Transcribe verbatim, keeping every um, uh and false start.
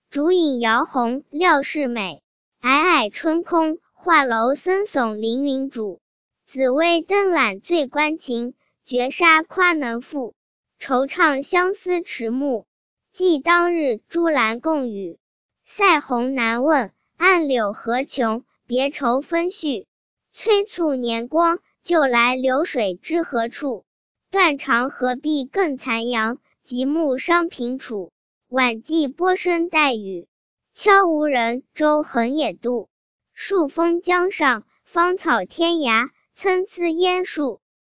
竹影摇红，料事美。霭霭春空，画楼僧耸凌云主。紫微灯懒醉关情，绝杀夸能赋。惆怅相思迟暮，寄当日朱兰共语。塞鸿难问，暗柳何穷，别愁分绪。催促年光，就来流水知何处。断肠何必更残阳，极目伤平楚。晚寄波声带雨，悄无人，舟横野渡。数峰江上，芳草天涯，参差烟树。